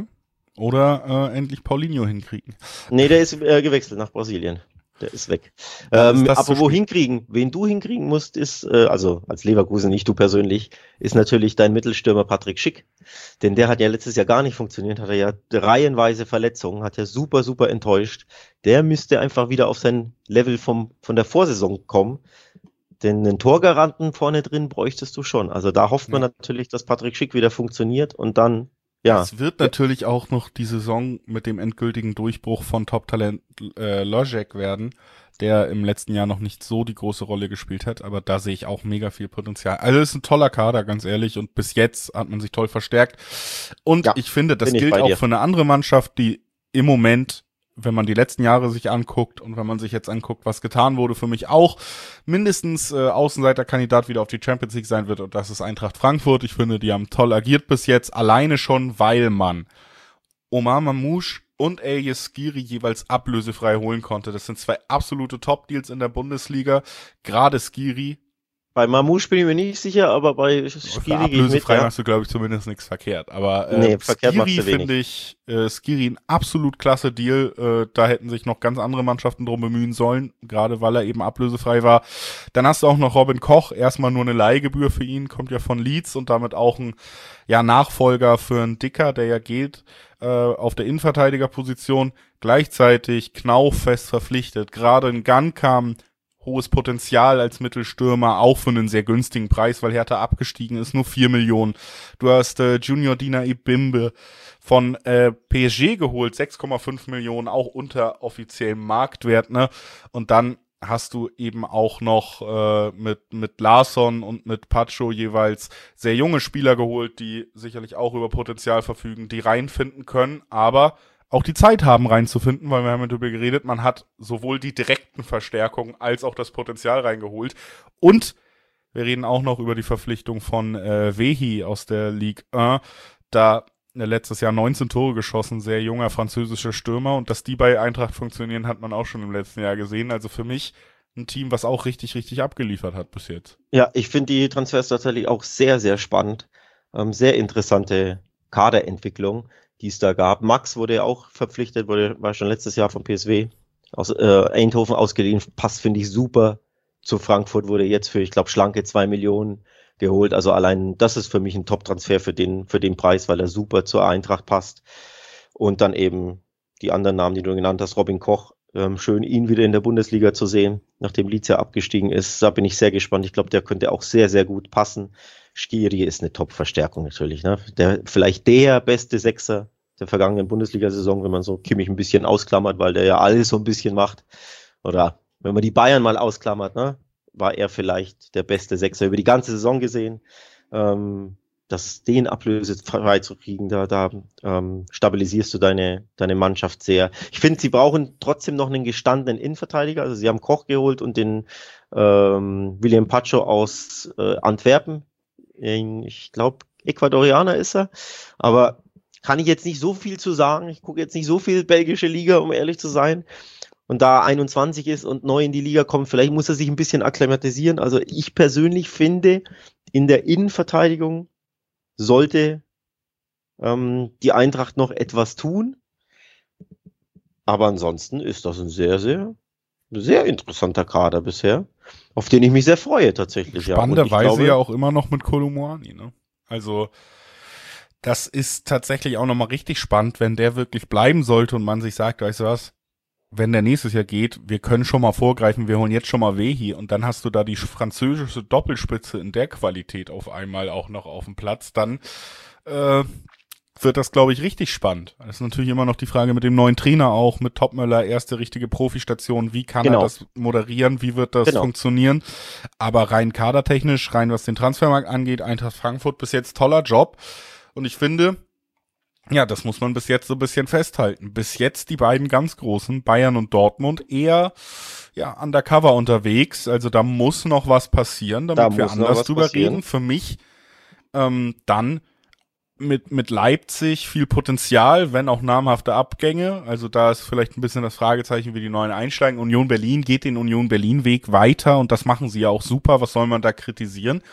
Oder endlich Paulinho hinkriegen. Nee, der ist gewechselt nach Brasilien. Der ist weg. Apropos hinkriegen, wen du hinkriegen musst, ist, also als Leverkusen, nicht du persönlich, ist natürlich dein Mittelstürmer Patrick Schick. Denn der hat ja letztes Jahr gar nicht funktioniert, hat er ja reihenweise Verletzungen, hat ja super, super enttäuscht. Der müsste einfach wieder auf sein Level von der Vorsaison kommen. Denn einen Torgaranten vorne drin bräuchtest du schon. Also da hofft man natürlich, dass Patrick Schick wieder funktioniert und dann, ja. Es wird natürlich auch noch die Saison mit dem endgültigen Durchbruch von Top-Talent Logic werden, der im letzten Jahr noch nicht so die große Rolle gespielt hat, aber da sehe ich auch mega viel Potenzial. Also es ist ein toller Kader, ganz ehrlich, und bis jetzt hat man sich toll verstärkt. Und ich finde, das gilt auch für eine andere Mannschaft, die im Moment, wenn man die letzten Jahre sich anguckt und wenn man sich jetzt anguckt, was getan wurde, für mich auch mindestens Außenseiterkandidat wieder auf die Champions League sein wird, und das ist Eintracht Frankfurt. Ich finde, die haben toll agiert bis jetzt, alleine schon, weil man Omar Mamouche und Elias Skiri jeweils ablösefrei holen konnte. Das sind zwei absolute Top-Deals in der Bundesliga. Gerade Skiri. Bei Mamouche bin ich mir nicht sicher, aber bei Skiri ablösefrei machst du, glaube ich, zumindest nichts verkehrt. Aber Skiri finde ich, Skiri ein absolut klasse Deal. Da hätten sich noch ganz andere Mannschaften drum bemühen sollen, gerade weil er eben ablösefrei war. Dann hast du auch noch Robin Koch, erstmal nur eine Leihgebühr für ihn, kommt ja von Leeds und damit auch ein Nachfolger für einen Dicker, der ja geht auf der Innenverteidigerposition. Gleichzeitig Knauf fest verpflichtet. Gerade in Gunn kam hohes Potenzial als Mittelstürmer, auch für einen sehr günstigen Preis, weil Hertha abgestiegen ist, nur 4 Millionen. Du hast Junior Dina Ibimbe von PSG geholt, 6,5 Millionen, auch unter offiziellem Marktwert, ne? Und dann hast du eben auch noch mit Larsson und mit Pacho jeweils sehr junge Spieler geholt, die sicherlich auch über Potenzial verfügen, die reinfinden können, aber auch die Zeit haben reinzufinden, weil wir haben darüber geredet, man hat sowohl die direkten Verstärkungen als auch das Potenzial reingeholt. Und wir reden auch noch über die Verpflichtung von Wehi aus der Ligue 1, da letztes Jahr 19 Tore geschossen, sehr junger französischer Stürmer, und dass die bei Eintracht funktionieren, hat man auch schon im letzten Jahr gesehen. Also für mich ein Team, was auch richtig, richtig abgeliefert hat bis jetzt. Ja, ich finde die Transfers tatsächlich auch sehr, sehr spannend. Sehr interessante Kaderentwicklung, die es da gab. Max wurde ja auch verpflichtet, war schon letztes Jahr vom PSW aus Eindhoven ausgeliehen. Passt, finde ich, super zu Frankfurt, wurde jetzt für, ich glaube, schlanke 2 Millionen geholt. Also allein das ist für mich ein Top-Transfer für den Preis, weil er super zur Eintracht passt. Und dann eben die anderen Namen, die du genannt hast, Robin Koch. Schön, ihn wieder in der Bundesliga zu sehen, nachdem Leeds ja abgestiegen ist. Da bin ich sehr gespannt. Ich glaube, der könnte auch sehr, sehr gut passen. Skiri ist eine Top-Verstärkung natürlich, ne? Vielleicht der beste Sechser der vergangenen Bundesliga-Saison, wenn man so Kimmich ein bisschen ausklammert, weil der ja alles so ein bisschen macht. Oder wenn man die Bayern mal ausklammert, ne? War er vielleicht der beste Sechser über die ganze Saison gesehen. Den ablösefrei zu kriegen, da stabilisierst du deine Mannschaft sehr. Ich finde, sie brauchen trotzdem noch einen gestandenen Innenverteidiger. Also sie haben Koch geholt und den William Pacho aus Antwerpen. Ich glaube, Ecuadorianer ist er. Aber kann ich jetzt nicht so viel zu sagen. Ich gucke jetzt nicht so viel belgische Liga, um ehrlich zu sein. Und da 21 ist und neu in die Liga kommt, vielleicht muss er sich ein bisschen akklimatisieren. Also ich persönlich finde, in der Innenverteidigung sollte die Eintracht noch etwas tun. Aber ansonsten ist das ein sehr, sehr, sehr interessanter Kader bisher, auf den ich mich sehr freue tatsächlich. Spannenderweise ja auch immer noch mit Kolo Muani, ne? Also das ist tatsächlich auch nochmal richtig spannend, wenn der wirklich bleiben sollte und man sich sagt, weißt du was, wenn der nächstes Jahr geht, wir können schon mal vorgreifen, wir holen jetzt schon mal Wehi, und dann hast du da die französische Doppelspitze in der Qualität auf einmal auch noch auf dem Platz, dann wird das, glaube ich, richtig spannend. Das ist natürlich immer noch die Frage mit dem neuen Trainer auch, mit Topmöller, erste richtige Profistation, wie kann er das moderieren, wie wird das funktionieren, aber rein kadertechnisch, rein was den Transfermarkt angeht, Eintracht Frankfurt bis jetzt toller Job, und ich finde, ja, das muss man bis jetzt so ein bisschen festhalten. Bis jetzt die beiden ganz großen, Bayern und Dortmund, eher undercover unterwegs. Also da muss noch was passieren, damit wir anders drüber reden. Für mich dann mit Leipzig viel Potenzial, wenn auch namhafte Abgänge. Also da ist vielleicht ein bisschen das Fragezeichen, wie die neuen einsteigen. Union Berlin geht den Union Berlin Weg weiter und das machen sie ja auch super. Was soll man da kritisieren?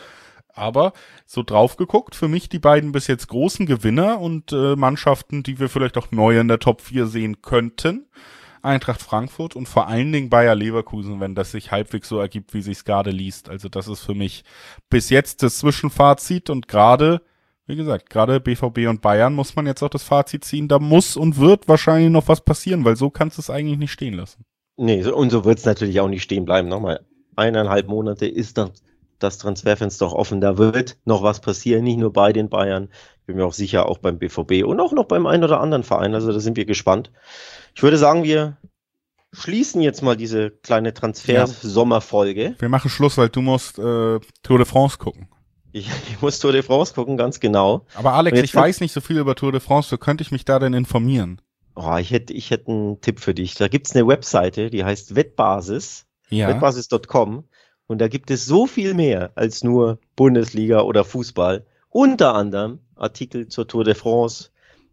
Aber so drauf geguckt, für mich die beiden bis jetzt großen Gewinner und Mannschaften, die wir vielleicht auch neu in der Top 4 sehen könnten. Eintracht Frankfurt und vor allen Dingen Bayer Leverkusen, wenn das sich halbwegs so ergibt, wie sich's gerade liest. Also das ist für mich bis jetzt das Zwischenfazit und gerade, wie gesagt, gerade BVB und Bayern muss man jetzt auch das Fazit ziehen. Da muss und wird wahrscheinlich noch was passieren, weil so kannst du es eigentlich nicht stehen lassen. Nee, und so wird es natürlich auch nicht stehen bleiben. Nochmal 1,5 Monate ist das Transferfenster doch offen. Da wird noch was passieren, nicht nur bei den Bayern. Ich bin mir auch sicher, auch beim BVB und auch noch beim einen oder anderen Verein. Also da sind wir gespannt. Ich würde sagen, wir schließen jetzt mal diese kleine Transfer-Sommerfolge. Wir machen Schluss, weil du musst Tour de France gucken. Ich muss Tour de France gucken, ganz genau. Aber Alex, ich weiß nicht so viel über Tour de France. Wo könnte ich mich da denn informieren? Oh, ich hätte einen Tipp für dich. Da gibt's eine Webseite, die heißt Wettbasis. Ja. Wettbasis.com. Und da gibt es so viel mehr als nur Bundesliga oder Fußball. Unter anderem Artikel zur Tour de France.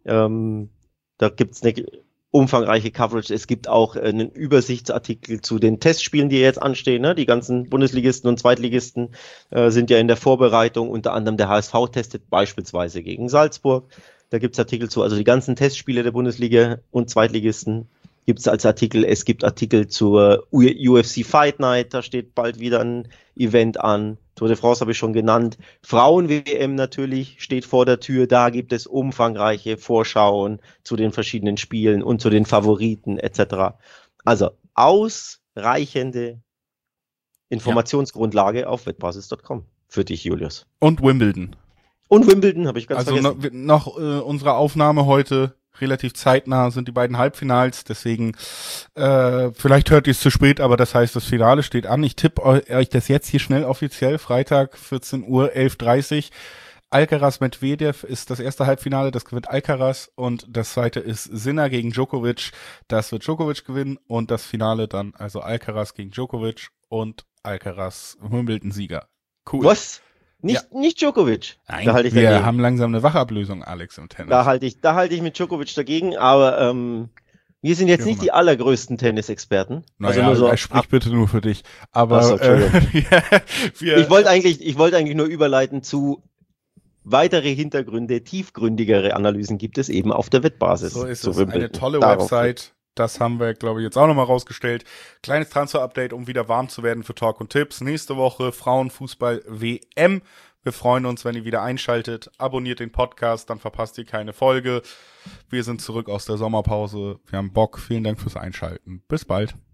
Da gibt's eine umfangreiche Coverage. Es gibt auch einen Übersichtsartikel zu den Testspielen, die jetzt anstehen. Ne? Die ganzen Bundesligisten und Zweitligisten sind ja in der Vorbereitung. Unter anderem der HSV testet beispielsweise gegen Salzburg. Da gibt's Artikel zu. Also die ganzen Testspiele der Bundesliga und Zweitligisten gibt's als Artikel. Es gibt Artikel zur UFC Fight Night. Da steht bald wieder ein Event an. Tour de France habe ich schon genannt. Frauen-WM natürlich steht vor der Tür. Da gibt es umfangreiche Vorschauen zu den verschiedenen Spielen und zu den Favoriten etc. Also ausreichende Informationsgrundlage auf wettbasis.com für dich, Julius. Und Wimbledon. Und Wimbledon habe ich ganz vergessen. Also noch unsere Aufnahme heute relativ zeitnah sind die beiden Halbfinals, deswegen vielleicht hört ihr es zu spät, aber das heißt, das Finale steht an. Ich tippe euch das jetzt hier schnell offiziell, Freitag 14 Uhr, 11:30 Alcaraz Medvedev ist das erste Halbfinale, das gewinnt Alcaraz und das zweite ist Sinner gegen Djokovic, das wird Djokovic gewinnen und das Finale dann also Alcaraz gegen Djokovic und Alcaraz Wimbledon-Sieger. Cool. Was? Nicht Djokovic. Nein, da halte ich wir dagegen. haben langsam eine Wachablösung, Alex, im Tennis. Da halte ich mit Djokovic dagegen, aber wir sind jetzt nicht die allergrößten Tennisexperten. Naja, also nur so sprich bitte nur für dich. Aber so, ja, ich wollte eigentlich nur überleiten zu weitere Hintergründe, tiefgründigere Analysen gibt es eben auf der Wettbasis. So ist es. Eine tolle Website. Das haben wir, glaube ich, jetzt auch nochmal rausgestellt. Kleines Transfer-Update, um wieder warm zu werden für Talk und Tipps. Nächste Woche Frauenfußball-WM. Wir freuen uns, wenn ihr wieder einschaltet. Abonniert den Podcast, dann verpasst ihr keine Folge. Wir sind zurück aus der Sommerpause. Wir haben Bock. Vielen Dank fürs Einschalten. Bis bald.